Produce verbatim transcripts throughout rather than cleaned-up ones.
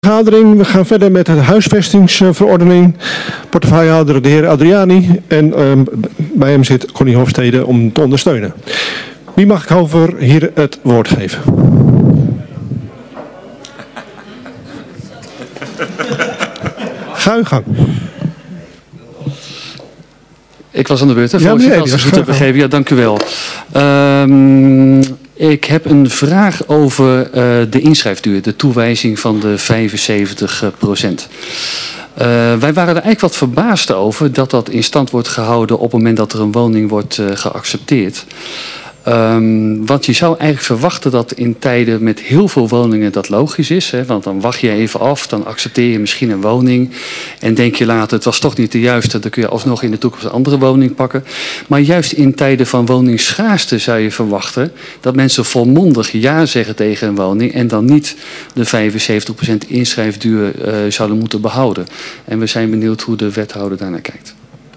Vergadering. We gaan verder met de huisvestingsverordening. Portefeuillehouder de heer Adriani. En um, bij hem zit Connie Hofstede om te ondersteunen. Wie mag ik over hier het woord geven? Ga uw gang. Ik was aan de beurt, hè? Ja, meneer, als ik het goed heb begrepen. Ja, dank u wel. Um, ik heb een vraag over uh, de inschrijfduur, de toewijzing van de vijfenzeventig procent. Uh, wij waren er eigenlijk wat verbaasd over dat dat in stand wordt gehouden op het moment dat er een woning wordt uh, geaccepteerd. Um, want je zou eigenlijk verwachten dat in tijden met heel veel woningen dat logisch is. Hè? Want dan wacht je even af, dan accepteer je misschien een woning. En denk je later, het was toch niet de juiste, dan kun je alsnog in de toekomst een andere woning pakken. Maar juist in tijden van woningsschaarste zou je verwachten dat mensen volmondig ja zeggen tegen een woning. En dan niet de vijfenzeventig procent inschrijfduur uh, zouden moeten behouden. En we zijn benieuwd hoe de wethouder daarnaar kijkt.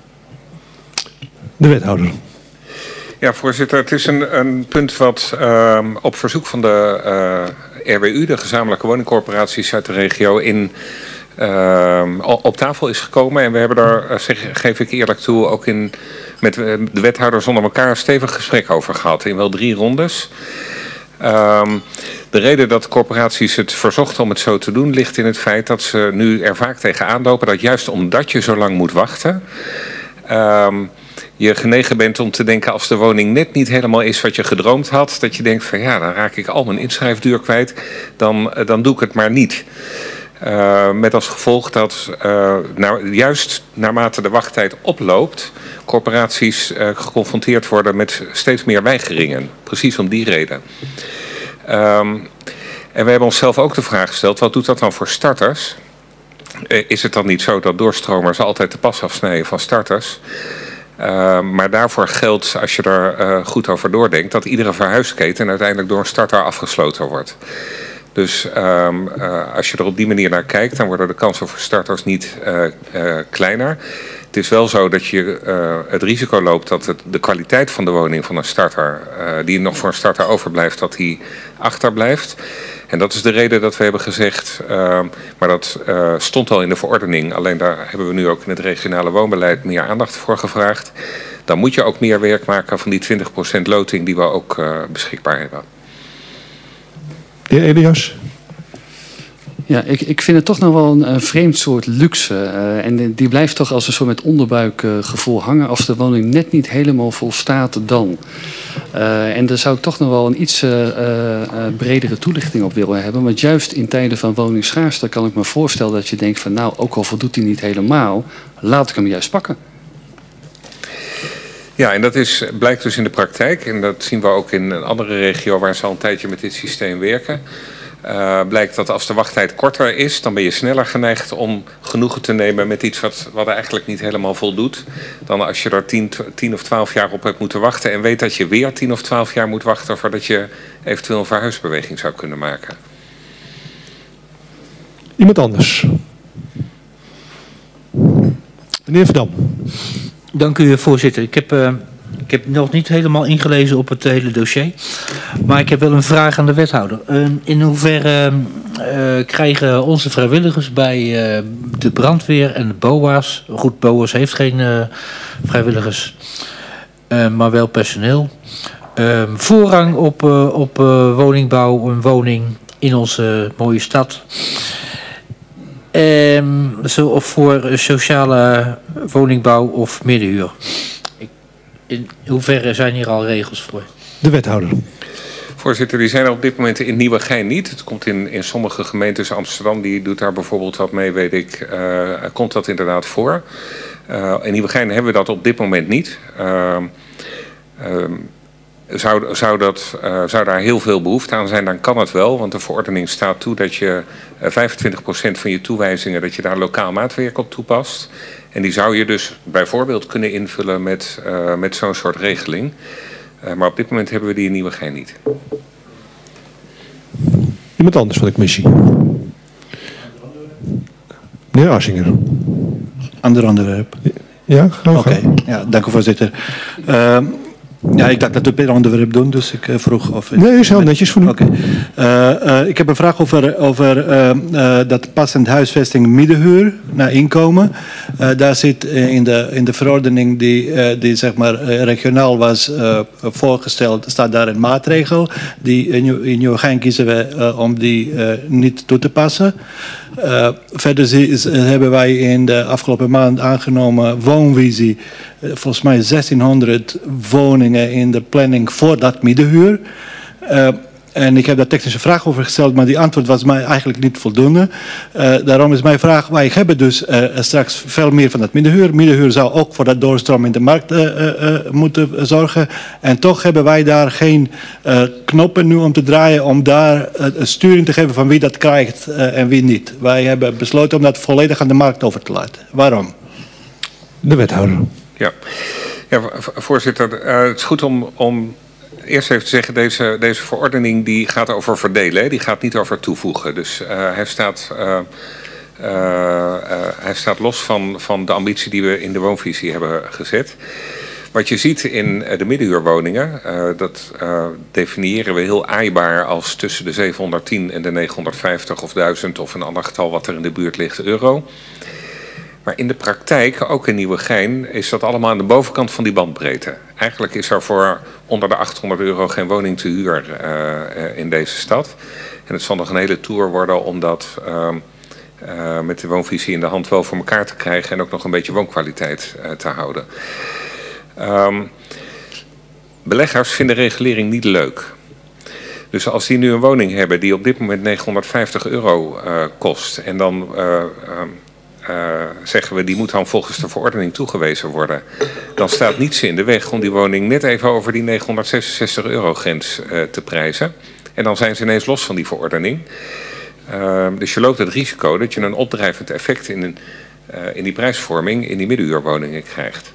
De wethouder. Ja, voorzitter. Het is een, een punt wat uh, op verzoek van de uh, R W U, de gezamenlijke woningcorporaties uit de regio, in, uh, op tafel is gekomen. En we hebben daar, zeg, geef ik eerlijk toe, ook in, met de wethouders onder elkaar een stevig gesprek over gehad. In wel drie rondes. Um, de reden dat corporaties het verzochten om het zo te doen ligt in het feit dat ze nu er vaak tegen aanlopen dat juist omdat je zo lang moet wachten, Um, je genegen bent om te denken als de woning net niet helemaal is wat je gedroomd had. Dat je denkt van ja, dan raak ik al mijn inschrijfduur kwijt. Dan, dan doe ik het maar niet. Uh, met als gevolg dat uh, nou, juist naarmate de wachttijd oploopt, corporaties uh, geconfronteerd worden met steeds meer weigeringen. Precies om die reden. Um, en we hebben onszelf ook de vraag gesteld, wat doet dat dan voor starters? Uh, is het dan niet zo dat doorstromers altijd de pas afsnijden van starters? Uh, maar daarvoor geldt, als je er uh, goed over doordenkt, dat iedere verhuisketen uiteindelijk door een starter afgesloten wordt. Dus um, uh, als je er op die manier naar kijkt, dan worden de kansen voor starters niet uh, uh, kleiner. Het is wel zo dat je uh, het risico loopt dat het, de kwaliteit van de woning van een starter, uh, die nog voor een starter overblijft, dat die achterblijft. En dat is de reden dat we hebben gezegd, uh, maar dat uh, stond al in de verordening, alleen daar hebben we nu ook in het regionale woonbeleid meer aandacht voor gevraagd. Dan moet je ook meer werk maken van die twintig procent loting die we ook uh, beschikbaar hebben. De heer Elias. Ja, ik, ik vind het toch nog wel een, een vreemd soort luxe. Uh, en die blijft toch als een soort met onderbuikgevoel uh, hangen als de woning net niet helemaal volstaat dan. Uh, en daar zou ik toch nog wel een iets uh, uh, bredere toelichting op willen hebben. Want juist in tijden van woningsschaarste kan ik me voorstellen dat je denkt van nou, ook al voldoet hij niet helemaal, laat ik hem juist pakken. Ja, en dat is, blijkt dus in de praktijk. En dat zien we ook in een andere regio waar ze al een tijdje met dit systeem werken. Uh, blijkt dat als de wachttijd korter is, dan ben je sneller geneigd om genoegen te nemen met iets wat, wat eigenlijk niet helemaal voldoet. Dan als je er tien, tien of twaalf jaar op hebt moeten wachten en weet dat je weer tien of twaalf jaar moet wachten voordat je eventueel een verhuisbeweging zou kunnen maken. Iemand anders? Meneer Verdam. Dank u, voorzitter. Ik heb, uh, ik heb nog niet helemaal ingelezen op het hele dossier. Maar ik heb wel een vraag aan de wethouder. Uh, in hoeverre uh, krijgen onze vrijwilligers bij uh, de brandweer en de B O A's... Goed, B O A's heeft geen uh, vrijwilligers, uh, maar wel personeel. Uh, voorrang op, uh, op uh, woningbouw, een woning in onze mooie stad. Um, zo, of voor sociale woningbouw of middenhuur. In hoeverre zijn hier al regels voor? De wethouder. Voorzitter, die zijn er op dit moment in Nieuwegein niet. Het komt in, in sommige gemeentes, Amsterdam, die doet daar bijvoorbeeld wat mee, weet ik, uh, komt dat inderdaad voor. Uh, in Nieuwegein hebben we dat op dit moment niet. Uh, uh, Zou, zou, dat, uh, zou daar heel veel behoefte aan zijn, dan kan het wel. Want de verordening staat toe dat je uh, vijfentwintig procent van je toewijzingen, dat je daar lokaal maatwerk op toepast. En die zou je dus bijvoorbeeld kunnen invullen met, uh, met zo'n soort regeling. Uh, maar op dit moment hebben we die in Nieuwegein niet. Iemand anders van de commissie? Meneer Assinger. Ander onderwerp. Ja, ga Oké, okay. Ja, dank u voorzitter. Uh, Ja, ik dacht dat we per onderwerp doen, dus ik uh, vroeg of... Nee, is heel netjes voor u. Oké. Okay. Uh, uh, ik heb een vraag over, over uh, uh, dat passend huisvesting middenhuur naar inkomen. Uh, daar zit uh, in, de, in de verordening die, uh, die zeg maar uh, regionaal was uh, voorgesteld, staat daar een maatregel. Die in, in Nieuwegein kiezen we uh, om die uh, niet toe te passen. Uh, verder is, uh, hebben wij in de afgelopen maand aangenomen woonvisie. Uh, volgens mij zestienhonderd woningen in de planning voor dat middenhuur. Uh, en ik heb daar technische vraag over gesteld, maar die antwoord was mij eigenlijk niet voldoende. Uh, daarom is mijn vraag, wij hebben dus uh, straks veel meer van dat middenhuur. Middenhuur zou ook voor dat doorstroom in de markt uh, uh, moeten zorgen. En toch hebben wij daar geen uh, knoppen nu om te draaien om daar uh, een sturing te geven van wie dat krijgt uh, en wie niet. Wij hebben besloten om dat volledig aan de markt over te laten. Waarom? De wethouder. Ja, ja voorzitter, uh, het is goed om... om eerst even te zeggen, deze, deze verordening die gaat over verdelen. Hè? Die gaat niet over toevoegen. Dus uh, hij, staat, uh, uh, uh, hij staat los van, van de ambitie die we in de woonvisie hebben gezet. Wat je ziet in de middenhuurwoningen, uh, dat uh, definiëren we heel aaibaar als tussen de zevenhonderdtien en de negenhonderdvijftig of duizend of een ander getal wat er in de buurt ligt euro. Maar in de praktijk, ook in Nieuwegein, is dat allemaal aan de bovenkant van die bandbreedte. Eigenlijk is er voor onder de achthonderd euro geen woning te huur uh, in deze stad. En het zal nog een hele tour worden om dat uh, uh, met de woonvisie in de hand wel voor elkaar te krijgen en ook nog een beetje woonkwaliteit uh, te houden. Um, beleggers vinden regulering niet leuk. Dus als die nu een woning hebben die op dit moment negenhonderdvijftig euro uh, kost en dan... Uh, um, Uh, zeggen we, die moet dan volgens de verordening toegewezen worden. Dan staat niets in de weg om die woning net even over die negenhonderdzesenzestig euro grens uh, te prijzen. En dan zijn ze ineens los van die verordening. Uh, dus je loopt het risico dat je een opdrijvend effect in, een, uh, in die prijsvorming in die middenhuurwoningen krijgt.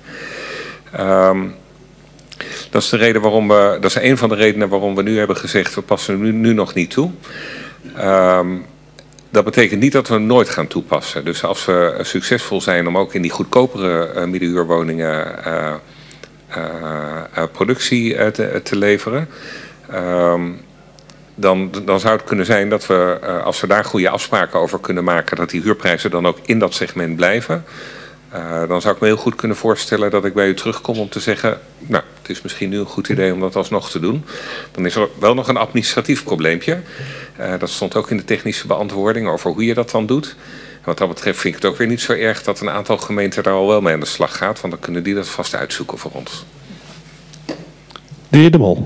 Um, dat is de reden waarom we, dat is een van de redenen waarom we nu hebben gezegd, we passen nu, nu nog niet toe. Um, Dat betekent niet dat we hem nooit gaan toepassen. Dus als we succesvol zijn om ook in die goedkopere uh, middenhuurwoningen uh, uh, uh, productie uh, te, te leveren, um, dan, dan zou het kunnen zijn dat we, uh, als we daar goede afspraken over kunnen maken, dat die huurprijzen dan ook in dat segment blijven. Uh, dan zou ik me heel goed kunnen voorstellen dat ik bij u terugkom om te zeggen, nou, het is misschien nu een goed idee om dat alsnog te doen. Dan is er wel nog een administratief probleempje. Uh, dat stond ook in de technische beantwoording over hoe je dat dan doet. En wat dat betreft vind ik het ook weer niet zo erg dat een aantal gemeenten daar al wel mee aan de slag gaat, want dan kunnen die dat vast uitzoeken voor ons. De heer De Mol.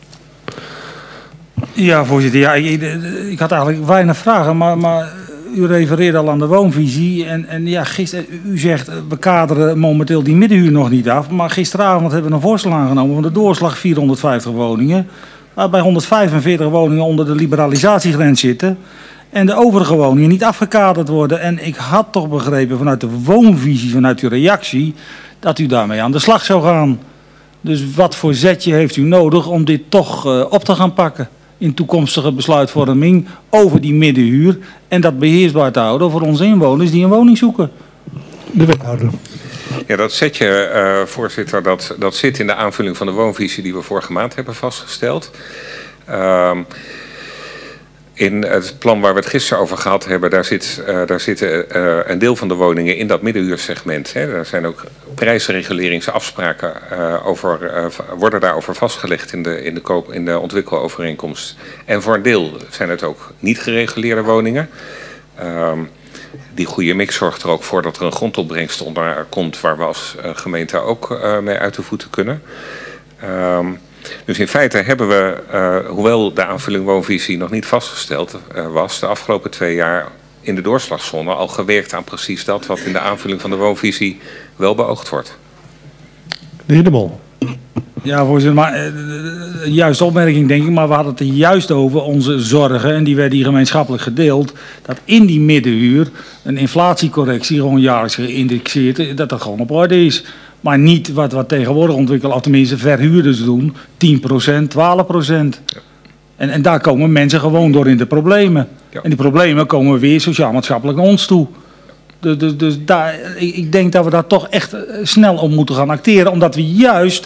Ja, voorzitter. Ja, ik, ik had eigenlijk weinig vragen, maar... maar... U refereerde al aan de woonvisie en, en ja, gisteren, u zegt we kaderen momenteel die middenhuur nog niet af, maar gisteravond hebben we een voorstel aangenomen van de doorslag vierhonderdvijftig woningen, waarbij honderdvijfenveertig woningen onder de liberalisatiegrens zitten en de overige woningen niet afgekaderd worden. En ik had toch begrepen vanuit de woonvisie, vanuit uw reactie, dat u daarmee aan de slag zou gaan. Dus wat voor zetje heeft u nodig om dit toch uh, op te gaan pakken? In toekomstige besluitvorming over die middenhuur en dat beheersbaar te houden voor onze inwoners die een woning zoeken. De wethouder. Ja, dat zetje, uh, voorzitter, dat, dat zit in de aanvulling van de woonvisie die we vorige maand hebben vastgesteld. Uh, in het plan waar we het gisteren over gehad hebben, daar zit, uh, daar zitten uh, een deel van de woningen in dat middenhuursegment. Hè. Daar zijn ook prijsreguleringsafspraken uh, over, uh, worden daarover vastgelegd in de, in, de koop, in de ontwikkelovereenkomst. En voor een deel zijn het ook niet gereguleerde woningen. Uh, die goede mix zorgt er ook voor dat er een grondopbrengst onder komt waar we als uh, gemeente ook uh, mee uit de voeten kunnen. Uh, Dus in feite hebben we, uh, hoewel de aanvulling woonvisie nog niet vastgesteld uh, was, de afgelopen twee jaar in de doorslagzone al gewerkt aan precies dat wat in de aanvulling van de woonvisie wel beoogd wordt. De heer De Mol. Ja, voorzitter, maar uh, een juiste opmerking denk ik, maar we hadden het er juist over onze zorgen en die werden hier gemeenschappelijk gedeeld, dat in die middenhuur een inflatiecorrectie gewoon jaarlijks geïndexeerd, dat dat gewoon op orde is. Maar niet wat, wat tegenwoordig ontwikkelen, of tenminste verhuurders doen, tien procent, twaalf procent. Ja. En, en daar komen mensen gewoon door in de problemen. Ja. En die problemen komen weer sociaal-maatschappelijk naar ons toe. Dus, dus, dus daar, ik, ik denk dat we daar toch echt snel op moeten gaan acteren. Omdat we juist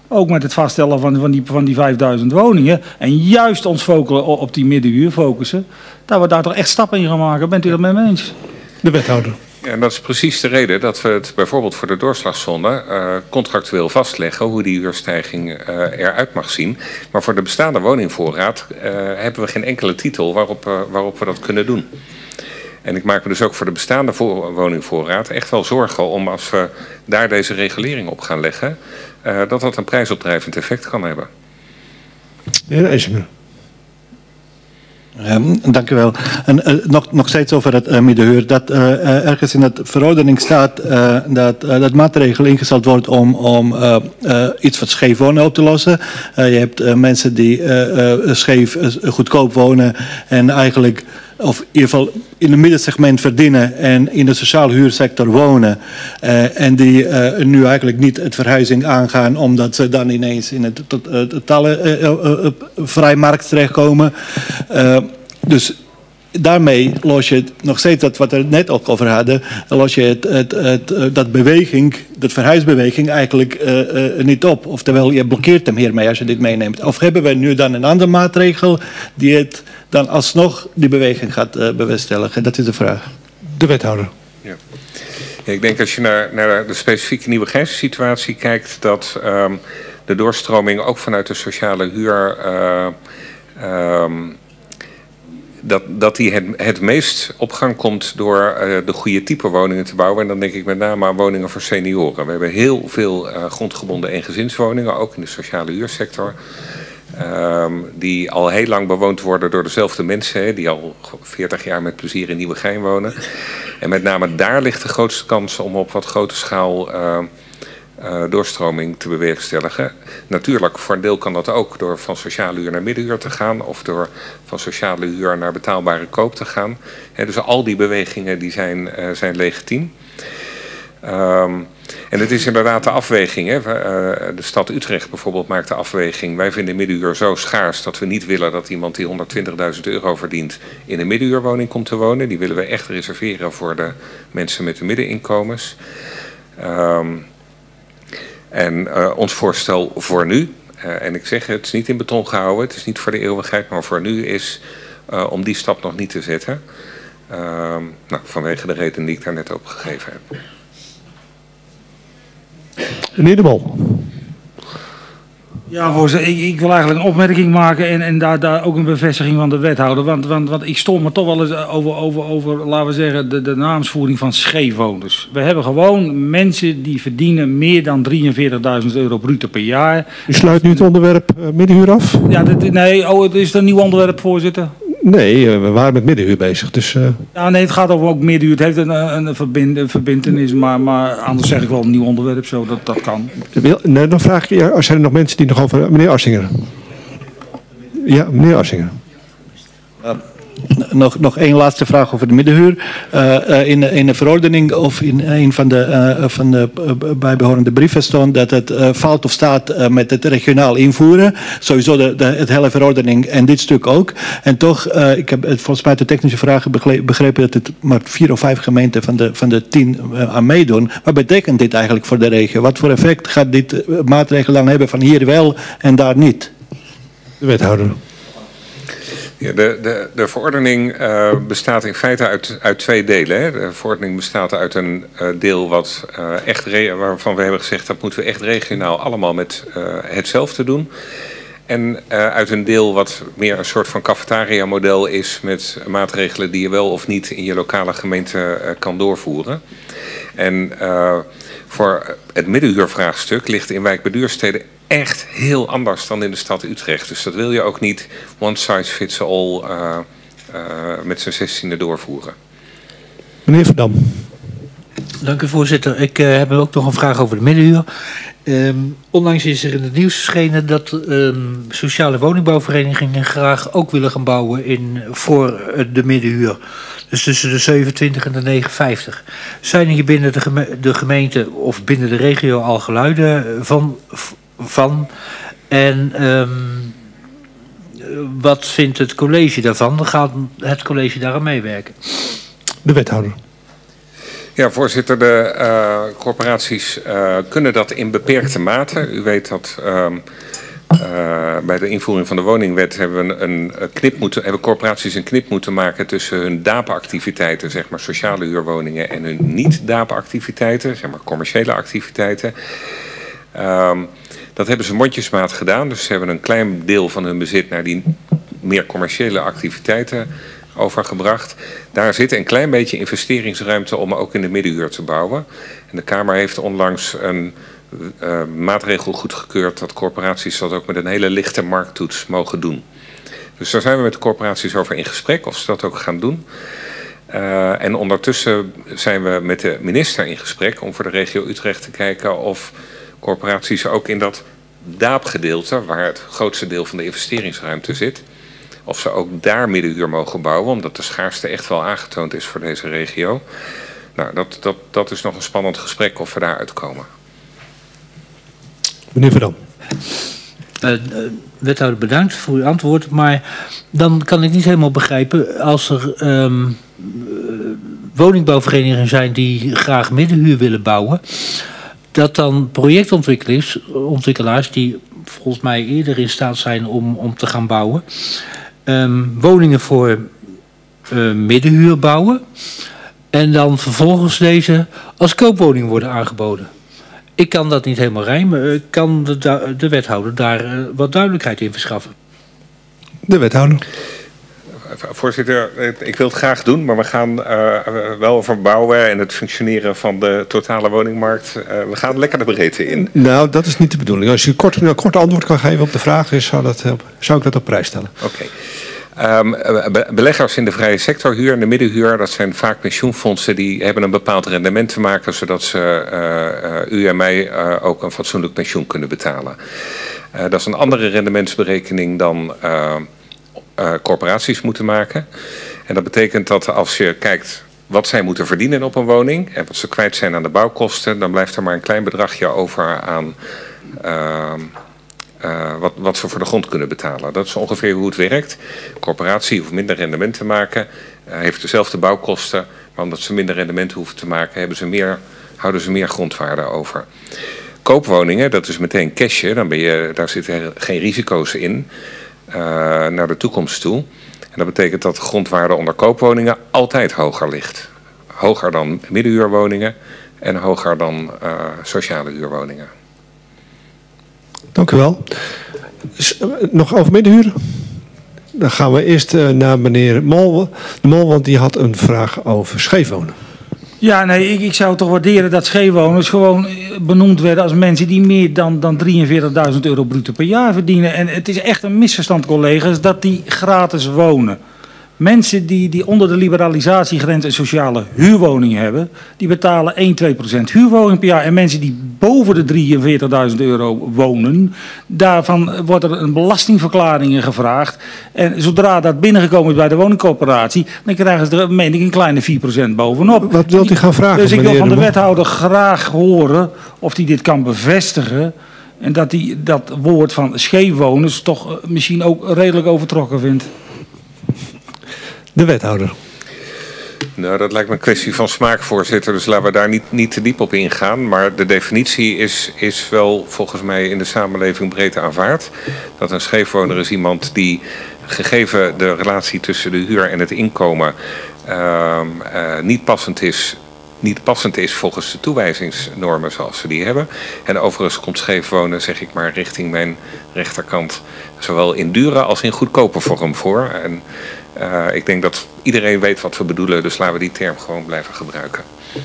Ook met het vaststellen van, van, die, van die vijfduizend woningen. En juist ons focussen op die middenhuur focussen. Dat we daar toch echt stappen in gaan maken. Bent u dat met me eens? De wethouder. Ja, en dat is precies de reden dat we het bijvoorbeeld voor de doorslagzone uh, contractueel vastleggen hoe die huurstijging uh, eruit mag zien. Maar voor de bestaande woningvoorraad uh, hebben we geen enkele titel waarop, uh, waarop we dat kunnen doen. En ik maak me dus ook voor de bestaande voor, woningvoorraad echt wel zorgen om als we daar deze regulering op gaan leggen, uh, dat dat een prijsopdrijvend effect kan hebben. De heer IJsinger. Um, dank u wel. En uh, nog, nog steeds over het uh, middenhuur. Dat uh, ergens in de verordening staat uh, dat, uh, dat maatregel ingesteld wordt om, om uh, uh, iets van scheef wonen op te lossen. Uh, je hebt uh, mensen die uh, uh, scheef uh, goedkoop wonen en eigenlijk, of in ieder geval in het middensegment verdienen en in de sociale huursector wonen. Uh, en die uh, nu eigenlijk niet het verhuizing aangaan omdat ze dan ineens in het totale uh, uh, uh, vrije markt terechtkomen. Uh, dus daarmee los je het, nog steeds dat wat we het net ook over hadden, los je het, het, het, het, dat beweging, dat verhuisbeweging eigenlijk uh, uh, niet op. Oftewel, je blokkeert hem hiermee als je dit meeneemt. Of hebben we nu dan een andere maatregel die het dan alsnog die beweging gaat uh, bewerkstelligen? Dat is de vraag. De wethouder. Ja. Ja, ik denk als je naar, naar de specifieke Nieuwegeinse-situatie kijkt, dat um, de doorstroming ook vanuit de sociale huur Uh, um, Dat, dat die het, het meest op gang komt door uh, de goede type woningen te bouwen. En dan denk ik met name aan woningen voor senioren. We hebben heel veel uh, grondgebonden eengezinswoningen, ook in de sociale huursector. Um, die al heel lang bewoond worden door dezelfde mensen, hè, die al veertig jaar met plezier in Nieuwegein wonen. En met name daar ligt de grootste kans om op wat grote schaal Uh, Uh, doorstroming te bewerkstelligen. Natuurlijk, voor een deel kan dat ook door van sociale huur naar middenhuur te gaan of door van sociale huur naar betaalbare koop te gaan. He, dus al die bewegingen die zijn, uh, zijn legitiem. Um, en het is inderdaad de afweging. Hè. Uh, de stad Utrecht bijvoorbeeld maakt de afweging. Wij vinden middenhuur zo schaars dat we niet willen dat iemand die honderdtwintigduizend euro verdient in een middenhuurwoning komt te wonen. Die willen we echt reserveren voor de mensen met de middeninkomens. Um, En uh, ons voorstel voor nu, uh, en ik zeg het is niet in beton gehouden, het is niet voor de eeuwigheid, maar voor nu is uh, om die stap nog niet te zetten. Uh, nou, vanwege de reden die ik daar net op gegeven heb. Meneer De Mol. Ja, voorzitter, ik, ik wil eigenlijk een opmerking maken en, en daar, daar ook een bevestiging van de wethouder. Want, want, want ik stond me toch wel eens over, over, over laten we zeggen, de, de naamsvoering van scheefwoners. We hebben gewoon mensen die verdienen meer dan drieënveertigduizend euro bruto per jaar. U sluit nu het onderwerp uh, middenhuur af? Ja, dit, nee, oh, het is een nieuw onderwerp, voorzitter. Nee, uh, we waren met middenhuur bezig. Dus, uh... ja, nee, het gaat over ook middenhuur. Het heeft een, een, verbind, een verbintenis, maar, maar anders zeg ik wel een nieuw onderwerp, zo dat, dat kan. Nee, dan vraag ik je, zijn er nog mensen die nog over... Meneer Arsinger. Ja, meneer Arsinger. Uh, nog, nog één laatste vraag over de middenhuur. Uh, uh, in, in de verordening of in een van de, uh, van de uh, bijbehorende brieven stond dat het uh, valt of staat uh, met het regionaal invoeren. Sowieso de, de, het hele verordening en dit stuk ook. En toch, uh, ik heb volgens mij de technische vragen begrepen dat het maar vier of vijf gemeenten van de, van de tien uh, aan meedoen. Wat betekent dit eigenlijk voor de regio? Wat voor effect gaat dit uh, maatregel dan hebben van hier wel en daar niet? De wethouder. Ja, de, de, de verordening uh, bestaat in feite uit, uit twee delen. Hè. De verordening bestaat uit een uh, deel wat, uh, echt re- waarvan we hebben gezegd dat moeten we echt regionaal allemaal met uh, hetzelfde doen. En uh, uit een deel wat meer een soort van cafetaria-model is met maatregelen die je wel of niet in je lokale gemeente uh, kan doorvoeren. En uh, voor het middenhuurvraagstuk ligt in wijk bij Duurstede echt heel anders dan in de stad Utrecht. Dus dat wil je ook niet one size fits all uh, uh, met z'n zestiende doorvoeren. Meneer Verdam. Dank u, voorzitter. Ik uh, heb ook nog een vraag over de middenhuur. Um, onlangs is er in het nieuws verschenen dat um, sociale woningbouwverenigingen graag ook willen gaan bouwen in, voor uh, de middenhuur. Dus tussen de zevenentwintig en de negenenvijftig. Zijn hier binnen de, geme- de gemeente of binnen de regio al geluiden van... van en um, wat vindt het college daarvan? Gaat het college daaraan meewerken? De wethouder. Ja, voorzitter, de uh, corporaties uh, kunnen dat in beperkte mate. U weet dat uh, uh, bij de invoering van de woningwet hebben, we een, een knip moeten, hebben corporaties een knip moeten maken tussen hun D A P A-activiteiten, zeg maar sociale huurwoningen, en hun niet-D A P A-activiteiten, zeg maar commerciële activiteiten. Um, dat hebben ze mondjesmaat gedaan, dus ze hebben een klein deel van hun bezit naar die meer commerciële activiteiten overgebracht. Daar zit een klein beetje investeringsruimte om ook in de middenhuur te bouwen. En de Kamer heeft onlangs een uh, maatregel goedgekeurd dat corporaties dat ook met een hele lichte markttoets mogen doen. Dus daar zijn we met de corporaties over in gesprek of ze dat ook gaan doen. Uh, en ondertussen zijn we met de minister in gesprek om voor de regio Utrecht te kijken of corporaties ook in dat D A P-gedeelte, waar het grootste deel van de investeringsruimte zit, of ze ook daar middenhuur mogen bouwen, omdat de schaarste echt wel aangetoond is voor deze regio. Nou, dat, dat, dat is nog een spannend gesprek of we daar uitkomen. Meneer Verdam. Uh, uh, wethouder, bedankt voor uw antwoord. Maar dan kan ik niet helemaal begrijpen, als er um, uh, woningbouwverenigingen zijn die graag middenhuur willen bouwen, dat dan projectontwikkelaars ontwikkelaars die volgens mij eerder in staat zijn om, om te gaan bouwen, Um, woningen voor uh, middenhuur bouwen en dan vervolgens deze als koopwoning worden aangeboden. Ik kan dat niet helemaal rijmen. Kan de, de wethouder daar uh, wat duidelijkheid in verschaffen? De wethouder. Voorzitter, ik wil het graag doen, maar we gaan uh, wel over bouwen en het functioneren van de totale woningmarkt. Uh, we gaan lekker de breedte in. Nou, dat is niet de bedoeling. Als u kort, een kort antwoord kan geven op de vraag, is, zou, dat, zou ik dat op prijs stellen. Oké. Okay. Um, be beleggers in de vrije sectorhuur en de middenhuur, dat zijn vaak pensioenfondsen die hebben een bepaald rendement te maken, zodat ze uh, uh, u en mij uh, ook een fatsoenlijk pensioen kunnen betalen. Uh, dat is een andere rendementsberekening dan Uh, Uh, corporaties moeten maken. En dat betekent dat als je kijkt wat zij moeten verdienen op een woning en wat ze kwijt zijn aan de bouwkosten, dan blijft er maar een klein bedragje over aan uh, uh, wat, wat ze voor de grond kunnen betalen. Dat is ongeveer hoe het werkt. Een corporatie hoeft minder rendement te maken, uh, heeft dezelfde bouwkosten, maar omdat ze minder rendement hoeven te maken, hebben ze meer, houden ze meer grondwaarde over. Koopwoningen, dat is meteen cashje, dan ben je, daar zitten geen risico's in. Uh, naar de toekomst toe. En dat betekent dat de grondwaarde onder koopwoningen altijd hoger ligt. Hoger dan middenhuurwoningen en hoger dan uh, sociale huurwoningen. Dank u wel. Dus, uh, nog over middenhuur? Dan gaan we eerst uh, naar meneer Mol, de Mol, want die had een vraag over scheefwonen. Ja, nee, ik, ik zou toch waarderen dat scheefwoners gewoon benoemd werden als mensen die meer dan, dan drieënveertigduizend euro bruto per jaar verdienen. En het is echt een misverstand, collega's, dat die gratis wonen. Mensen die, die onder de liberalisatiegrens een sociale huurwoning hebben, die betalen één tot twee procent huurwoning per jaar. En mensen die boven de drieënveertigduizend euro wonen, daarvan wordt er een belastingverklaring gevraagd. En zodra dat binnengekomen is bij de woningcorporatie, dan krijgen ze er, meen ik, een kleine vier procent bovenop. Wat wilt u gaan vragen? Dus ik wil van de wethouder graag horen of hij dit kan bevestigen. En dat hij dat woord van scheefwoners toch misschien ook redelijk overtrokken vindt. De wethouder. Nou, dat lijkt me een kwestie van smaak, voorzitter. Dus laten we daar niet, niet te diep op ingaan. Maar de definitie is, is wel volgens mij in de samenleving breed aanvaard. Dat een scheefwoner is iemand die, gegeven de relatie tussen de huur en het inkomen, uh, uh, niet passend is. niet passend is volgens de toewijzingsnormen zoals we die hebben. En overigens komt scheefwonen, zeg ik maar, richting mijn rechterkant, zowel in dure als in goedkope vorm voor. En uh, ik denk dat iedereen weet wat we bedoelen, dus laten we die term gewoon blijven gebruiken.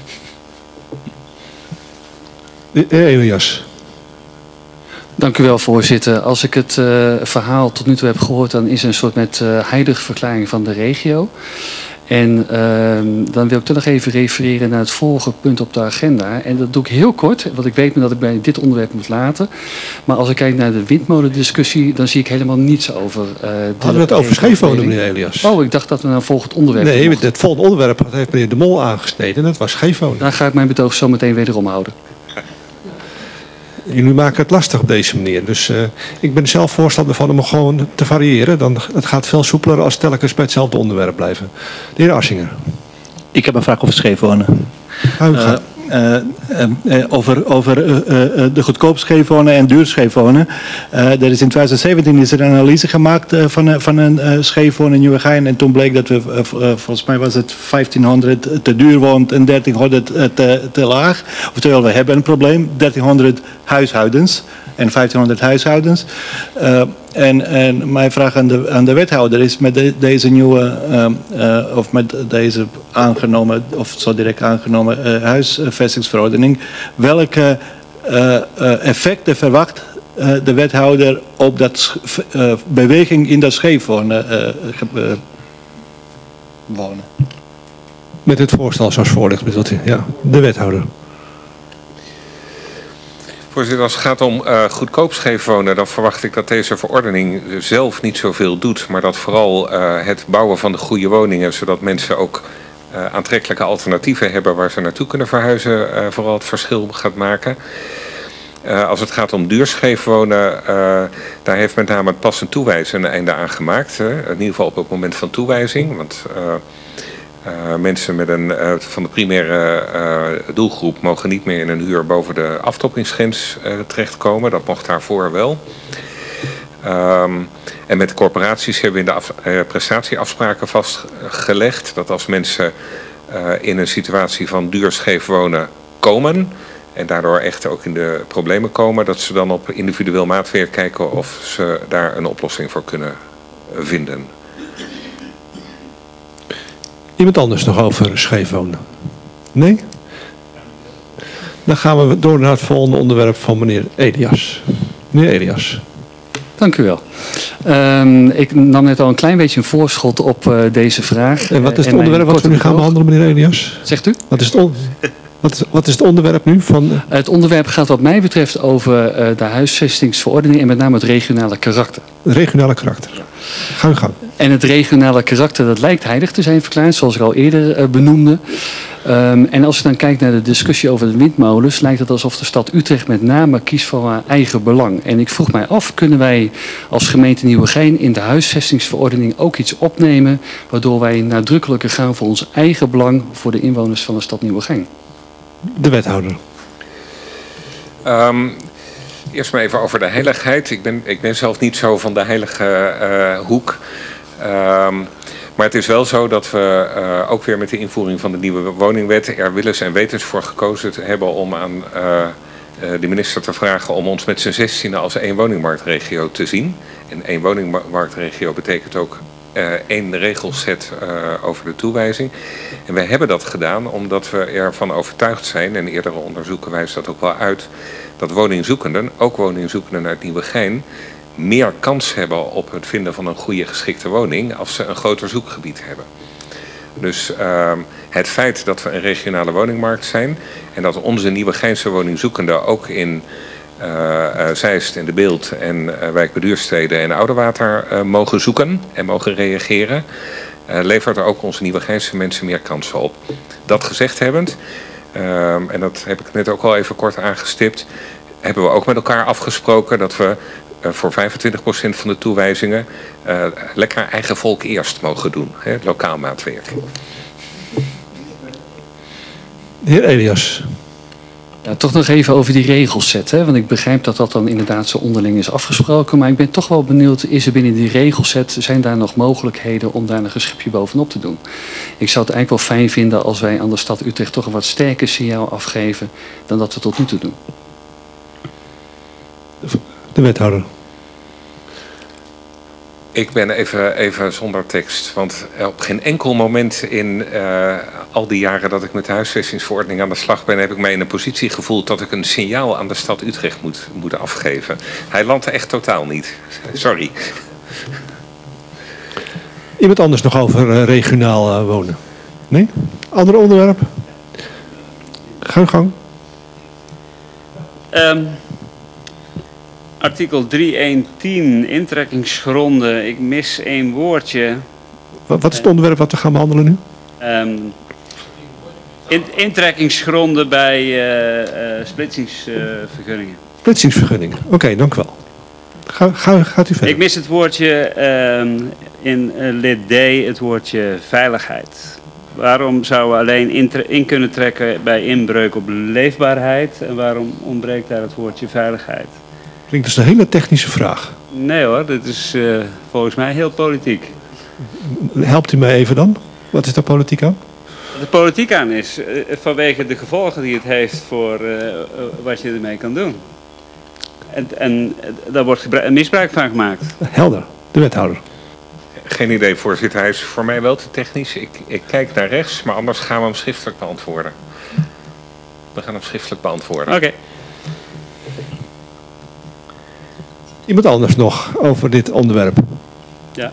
De heer Elias. Dank u wel, voorzitter. Als ik het uh, verhaal tot nu toe heb gehoord, dan is er een soort met uh, heilige verklaring van de regio. En uh, dan wil ik toch nog even refereren naar het vorige punt op de agenda. En dat doe ik heel kort, want ik weet me dat ik bij dit onderwerp moet laten. Maar als ik kijk naar de windmolendiscussie, dan zie ik helemaal niets over. Uh, Hadden we het over scheefwonen, meneer Elias? Oh, ik dacht dat we naar een volgend onderwerp. Nee, mochten. Het volgende onderwerp heeft meneer De Mol aangesneden. Dat was scheefwonen. Daar ga ik mijn betoog zo meteen wederom houden. Jullie maken het lastig op deze manier. Dus uh, ik ben zelf voorstander van om gewoon te variëren. Dan, het gaat veel soepeler als telkens bij hetzelfde onderwerp blijven. De heer Assinger. Ik heb een vraag over scheefwonen. Uh, Uh, uh, uh, over over uh, uh, de goedkoop scheef wonen en duur scheef wonen. Uh, er is in twintig zeventien is er een analyse gemaakt uh, van, uh, van een uh, scheef wonen in Nieuwegein. En toen bleek dat we, uh, uh, volgens mij was het vijftienhonderd te duur woont en dertienhonderd uh, te, te laag. Oftewel, we hebben een probleem. dertienhonderd huishoudens en vijftienhonderd huishoudens. Uh, en, en mijn vraag aan de, aan de wethouder is met de, deze nieuwe, uh, uh, of met deze aangenomen, of zo direct aangenomen uh, huisvestingsverordening, welke uh, uh, effecten verwacht uh, de wethouder op dat uh, beweging in dat scheef wonen? Uh, uh, wonen? Met het voorstel zoals voorligt, bedoelt u? Ja, de wethouder. Voorzitter, als het gaat om uh, goedkoop scheef wonen, dan verwacht ik dat deze verordening zelf niet zoveel doet. Maar dat vooral uh, het bouwen van de goede woningen, zodat mensen ook uh, aantrekkelijke alternatieven hebben waar ze naartoe kunnen verhuizen, uh, vooral het verschil gaat maken. Uh, als het gaat om duur scheef wonen, uh, daar heeft met name het passend toewijzen een einde aan gemaakt. Hè? In ieder geval op het moment van toewijzing. Want uh, Uh, mensen met een, uh, van de primaire uh, doelgroep mogen niet meer in een huur boven de aftoppingsgrens uh, terechtkomen. Dat mocht daarvoor wel. Um, en met corporaties hebben we in de af, uh, prestatieafspraken vastgelegd dat als mensen uh, in een situatie van duur scheef wonen komen en daardoor echt ook in de problemen komen, dat ze dan op individueel maatwerk kijken of ze daar een oplossing voor kunnen vinden. Iemand anders nog over scheef wonen? Nee? Dan gaan we door naar het volgende onderwerp van meneer Elias. Meneer Elias. Dank u wel. Um, ik nam net al een klein beetje een voorschot op uh, deze vraag. En wat is het onderwerp wat we nu gaan behandelen, meneer Elias? Zegt u? Wat is het, on wat is, wat is het onderwerp nu? Van uh... Het onderwerp gaat wat mij betreft over uh, de huisvestingsverordening en met name het regionale karakter. Het regionale karakter. Ga uw gang. En het regionale karakter, dat lijkt heilig te zijn verklaard, zoals ik al eerder uh, benoemde. Um, en als je dan kijkt naar de discussie over de windmolens, lijkt het alsof de stad Utrecht met name kiest voor haar eigen belang. En ik vroeg mij af, kunnen wij als gemeente Nieuwegein in de huisvestingsverordening ook iets opnemen, waardoor wij nadrukkelijker gaan voor ons eigen belang voor de inwoners van de stad Nieuwegein? De wethouder. Um, eerst maar even over de heiligheid. Ik ben, ik ben zelf niet zo van de heilige uh, hoek. Um, maar het is wel zo dat we uh, ook weer met de invoering van de nieuwe woningwet er willens en wetens voor gekozen te hebben om aan uh, uh, de minister te vragen om ons met z'n zestienen als één woningmarktregio te zien. En één woningmarktregio betekent ook uh, één regelset uh, over de toewijzing. En wij hebben dat gedaan omdat we ervan overtuigd zijn, en eerdere onderzoeken wijzen dat ook wel uit, dat woningzoekenden, ook woningzoekenden uit Nieuwegein, meer kans hebben op het vinden van een goede geschikte woning als ze een groter zoekgebied hebben. Dus uh, het feit dat we een regionale woningmarkt zijn en dat onze Nieuwegeinse woningzoekenden ook in uh, uh, Zeist en De Bilt en uh, Wijk bij Duurstede en Oudewater uh, mogen zoeken en mogen reageren, uh, levert er ook onze Nieuwegeinse mensen meer kansen op. Dat gezegd hebbend, uh, en dat heb ik net ook al even kort aangestipt, hebben we ook met elkaar afgesproken dat we uh, voor vijfentwintig procent van de toewijzingen uh, lekker eigen volk eerst mogen doen. Hè, lokaal maatwerk. De heer Elias. Ja, toch nog even over die regelset. Hè? Want ik begrijp dat dat dan inderdaad zo onderling is afgesproken. Maar ik ben toch wel benieuwd, is er binnen die regelset, zijn daar nog mogelijkheden om daar nog een schepje bovenop te doen? Ik zou het eigenlijk wel fijn vinden als wij aan de stad Utrecht toch een wat sterker signaal afgeven dan dat we tot nu toe doen. De wethouder. Ik ben even, even zonder tekst, want op geen enkel moment in uh, al die jaren dat ik met de huisvestingsverordening aan de slag ben, heb ik mij in een positie gevoeld dat ik een signaal aan de stad Utrecht moet, moet afgeven. Hij landt echt totaal niet. Sorry. Iemand anders nog over uh, regionaal uh, wonen? Nee? Ander onderwerp? Ga uw gang. Um. Artikel driehonderdtien, intrekkingsgronden. Ik mis één woordje. Wat, wat is het onderwerp wat we gaan behandelen nu? Um, in, intrekkingsgronden bij uh, uh, splitsingsvergunningen. Uh, Splitsingsvergunningen. Oké, okay, dank u wel. Ga, ga, gaat u verder. Ik mis het woordje um, in uh, lid D, het woordje veiligheid. Waarom zouden we alleen in, in kunnen trekken bij inbreuk op leefbaarheid? En waarom ontbreekt daar het woordje veiligheid? Klinkt dus een hele technische vraag. Nee hoor, dit is uh, volgens mij heel politiek. Helpt u mij even dan? Wat is daar politiek aan? De politiek aan is uh, vanwege de gevolgen die het heeft voor uh, uh, wat je ermee kan doen. En, en uh, daar wordt misbruik van gemaakt. Helder, de wethouder. Geen idee, voorzitter. Hij is voor mij wel te technisch. Ik, ik kijk naar rechts, maar anders gaan we hem schriftelijk beantwoorden. We gaan hem schriftelijk beantwoorden. Oké. Okay. Iemand anders nog over dit onderwerp? Ja.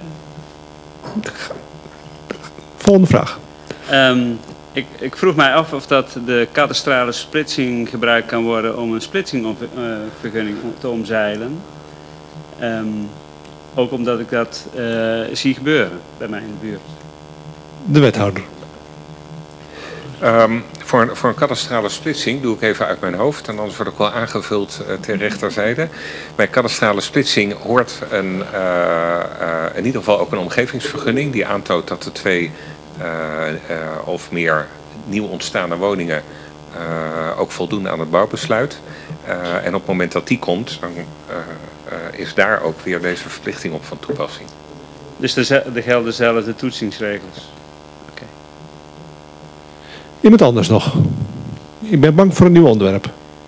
Volgende vraag. Um, ik, ik vroeg mij af of dat de kadastrale splitsing gebruikt kan worden om een splitsingvergunning uh, te omzeilen. Um, ook omdat ik dat uh, zie gebeuren bij mij in de buurt. De wethouder. Um, voor, een, voor een kadastrale splitsing doe ik even uit mijn hoofd en anders word ik wel aangevuld uh, ter rechterzijde. Bij kadastrale splitsing hoort een, uh, uh, in ieder geval ook een omgevingsvergunning die aantoont dat de twee uh, uh, of meer nieuw ontstaande woningen uh, ook voldoen aan het bouwbesluit. Uh, en op het moment dat die komt, dan uh, uh, is daar ook weer deze verplichting op van toepassing. Dus er, er gelden dezelfde toetsingsregels? Iemand anders nog? Ik ben bang voor een nieuw onderwerp.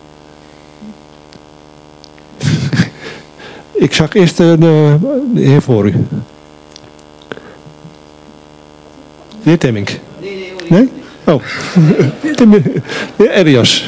Ik zag eerst de, de, de heer voor u. De heer Temmink. Nee? nee oh. De heer Elias.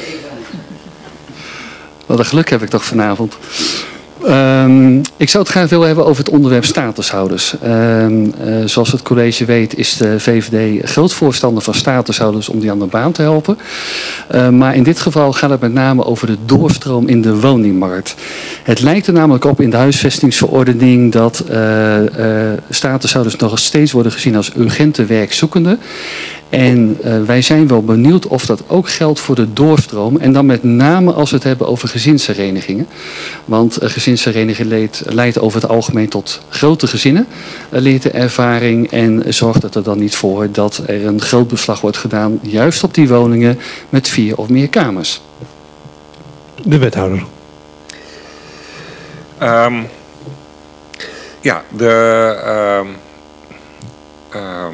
Wat een geluk heb ik toch vanavond. Um, ik zou het graag willen hebben over het onderwerp statushouders. Um, uh, zoals het college weet is de V V D groot voorstander van statushouders om die aan de baan te helpen. Uh, maar in dit geval gaat het met name over de doorstroom in de woningmarkt. Het lijkt er namelijk op in de huisvestingsverordening dat uh, uh, statushouders nog steeds worden gezien als urgente werkzoekenden. En uh, wij zijn wel benieuwd of dat ook geldt voor de doorstroom. En dan met name als we het hebben over gezinsherenigingen. Want uh, gezinshereniging leidt, leidt over het algemeen tot grote gezinnen. Uh, leert de ervaring en zorgt het er dan niet voor dat er een groot beslag wordt gedaan. Juist op die woningen met vier of meer kamers. De wethouder. Um, ja, de... Um, um,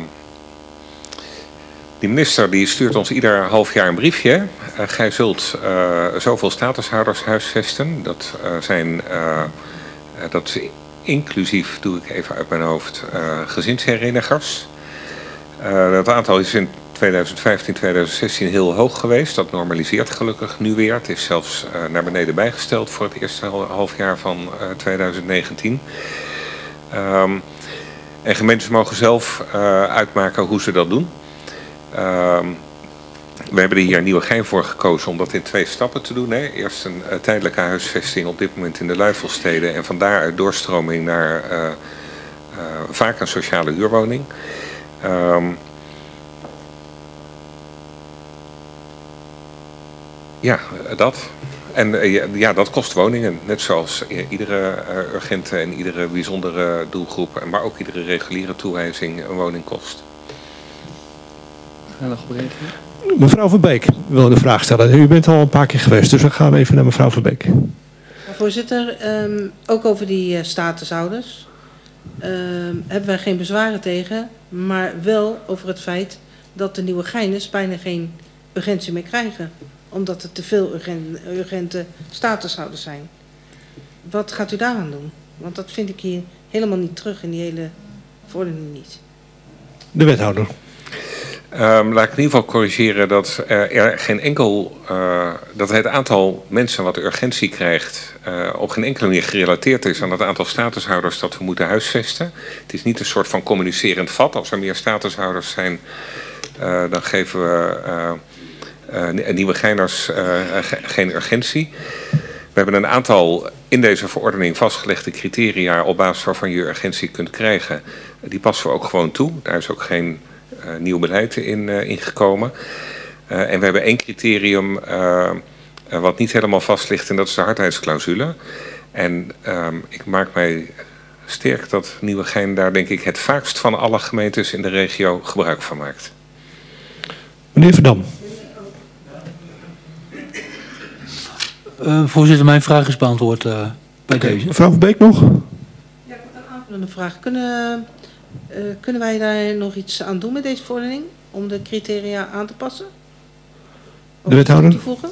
Die minister die stuurt ons ieder half jaar een briefje. Uh, gij zult uh, zoveel statushouders huisvesten. Dat uh, zijn, uh, uh, dat is inclusief, doe ik even uit mijn hoofd, uh, gezinsherinigers. Uh, dat aantal is in tweeduizend vijftien, tweeduizend zestien heel hoog geweest. Dat normaliseert gelukkig nu weer. Het is zelfs uh, naar beneden bijgesteld voor het eerste half jaar van uh, tweeduizend negentien. Um, en gemeentes mogen zelf uh, uitmaken hoe ze dat doen. Uh, we hebben er hier een Nieuwegein voor gekozen om dat in twee stappen te doen. Hè. Eerst een uh, tijdelijke huisvesting op dit moment in de Luifelsteden. En van daaruit doorstroming naar uh, uh, vaak een sociale huurwoning. Um, ja, dat. En uh, ja, dat kost woningen. Net zoals iedere uh, urgente en iedere bijzondere doelgroep. Maar ook iedere reguliere toewijzing een woning kost. Mevrouw Verbeek wil een vraag stellen. U bent al een paar keer geweest, dus dan gaan we even naar mevrouw Verbeek. Voorzitter, um, ook over die uh, statushouders um, hebben wij geen bezwaren tegen, maar wel over het feit dat de Nieuwegeiners bijna geen urgentie meer krijgen, omdat er te veel urgente, urgente statushouders zijn. Wat gaat u daaraan doen? Want dat vind ik hier helemaal niet terug in die hele verordening niet. De wethouder. Um, laat ik in ieder geval corrigeren dat uh, er geen enkel, uh, dat het aantal mensen wat urgentie krijgt uh, op geen enkele manier gerelateerd is aan het aantal statushouders dat we moeten huisvesten. Het is niet een soort van communicerend vat. Als er meer statushouders zijn, uh, dan geven we uh, uh, Nieuwegeiners uh, ge geen urgentie. We hebben een aantal in deze verordening vastgelegde criteria op basis waarvan je urgentie kunt krijgen. Die passen we ook gewoon toe. Daar is ook geen Uh, nieuw beleid in uh, ingekomen. Uh, en we hebben één criterium uh, uh, wat niet helemaal vast ligt en dat is de hardheidsclausule. En um, ik maak mij sterk dat Nieuwegein daar denk ik het vaakst van alle gemeentes in de regio gebruik van maakt. Meneer Verdam. Uh, voorzitter, mijn vraag is beantwoord uh, bij Okay. deze. Mevrouw Van Beek nog? Ja, ik heb een aanvullende vraag. Kunnen, uh, kunnen wij daar nog iets aan doen met deze verordening? Om de criteria aan te passen? Of De wethouder? toe te voegen?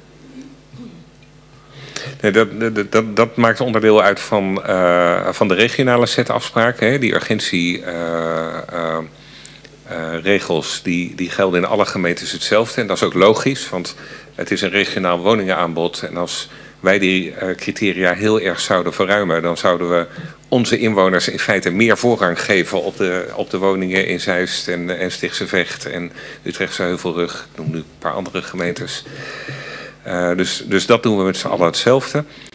Nee, dat, dat, dat, dat maakt onderdeel uit van, uh, van de regionale set afspraken. Hè. Die urgentieregels uh, uh, uh, die, die gelden in alle gemeentes hetzelfde. En dat is ook logisch, want het is een regionaal woningenaanbod. En als wij die uh, criteria heel erg zouden verruimen, dan zouden we onze inwoners in feite meer voorrang geven op de, op de woningen in Zeist en, en Stichtse Vecht en Utrechtse Heuvelrug. Ik noem nu een paar andere gemeentes. Uh, dus, dus dat doen we met z'n allen hetzelfde.